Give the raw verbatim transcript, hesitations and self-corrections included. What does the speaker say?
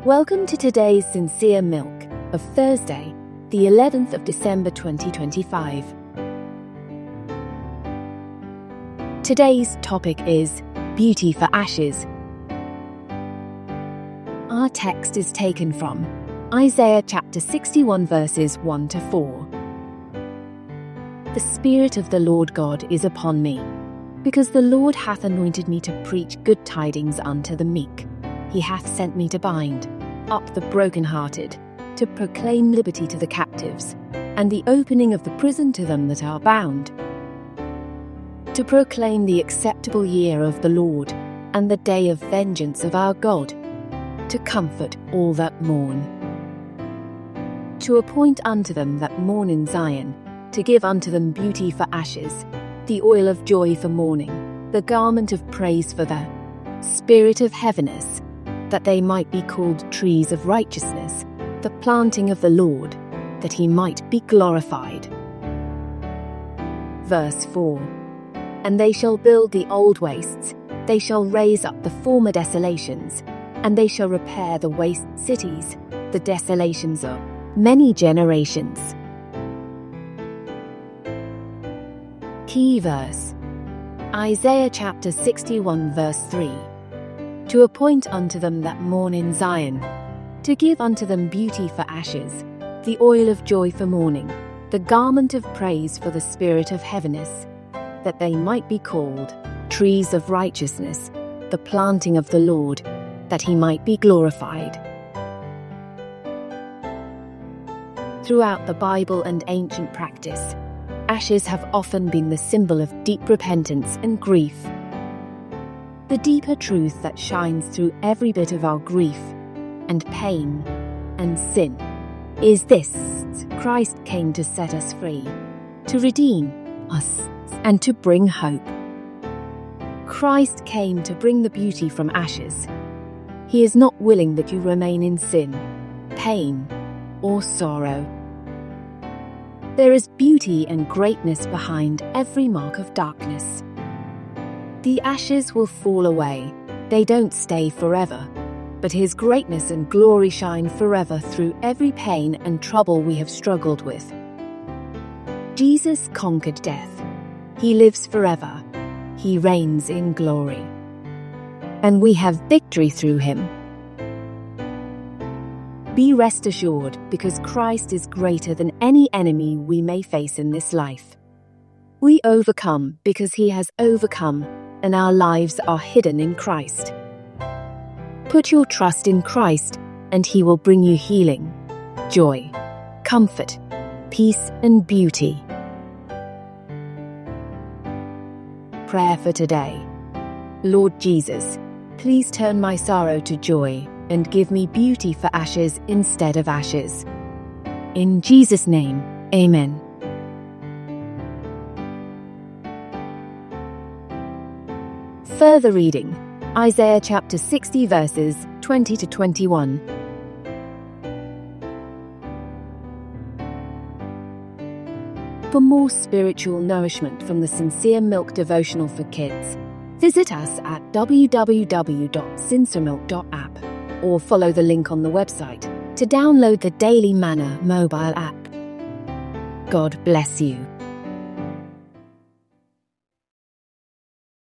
Welcome to today's Sincere Milk of Thursday, the eleventh of December twenty twenty-five. Today's topic is Beauty for Ashes. Our text is taken from Isaiah chapter sixty-one verses one to four. The Spirit of the Lord God is upon me, because the Lord hath anointed me to preach good tidings unto the meek. He hath sent me to bind up the brokenhearted, to proclaim liberty to the captives, and the opening of the prison to them that are bound, to proclaim the acceptable year of the Lord, and the day of vengeance of our God, to comfort all that mourn, to appoint unto them that mourn in Zion, to give unto them beauty for ashes, the oil of joy for mourning, the garment of praise for the spirit of heaviness, that they might be called trees of righteousness, the planting of the Lord, that he might be glorified. Verse four. And they shall build the old wastes, they shall raise up the former desolations, and they shall repair the waste cities, the desolations of many generations. Key verse. Isaiah chapter sixty-one verse three. To appoint unto them that mourn in Zion, to give unto them beauty for ashes, the oil of joy for mourning, the garment of praise for the spirit of heaviness, that they might be called trees of righteousness, the planting of the Lord, that he might be glorified. Throughout the Bible and ancient practice, ashes have often been the symbol of deep repentance and grief. The deeper truth that shines through every bit of our grief and pain and sin is this: Christ came to set us free, to redeem us, and to bring hope. Christ came to bring the beauty from ashes. He is not willing that you remain in sin, pain, or sorrow. There is beauty and greatness behind every mark of darkness. The ashes will fall away, they don't stay forever, but his greatness and glory shine forever through every pain and trouble we have struggled with. Jesus conquered death. He lives forever. He reigns in glory. And we have victory through him. Be rest assured, because Christ is greater than any enemy we may face in this life. We overcome because he has overcome, and our lives are hidden in Christ. Put your trust in Christ, and he will bring you healing, joy, comfort, peace, and beauty. Prayer for today. Lord Jesus, please turn my sorrow to joy and give me beauty for ashes instead of ashes. In Jesus' name, amen. Further reading, Isaiah chapter sixty verses twenty to twenty-one. For more spiritual nourishment from the Sincere Milk Devotional for Kids, visit us at w w w dot sinceremilk dot app or follow the link on the website to download the Daily Manna mobile app. God bless you.